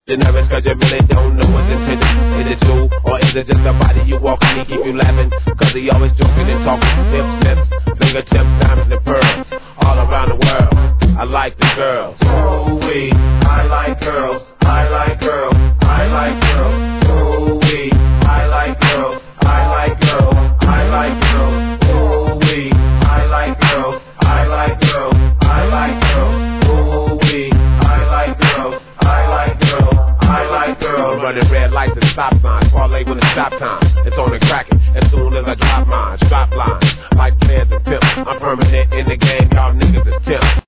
You're nervous cause you really don't know his intention. Is it you, or is it just the body you walk and he keep you laughing? Cause he always joking and talking, hips, lips, fingertips, diamonds and pearls, all around the world. I like the girls. Ooh-wee, I like girls, I like girls, I like girls. Ooh-wee, I like girls, I like girls, I like girls. Ooh-wee, I like girls, I like girls, I like girls. Ooh-wee, I like girls, I like girls, I like girls. Running red lights and stop signs, parlay when it's stop time. It's on and cracking as soon as I drop mine. Drop lines like players and pimps. I'm permanent in the game, y'all niggas is tips.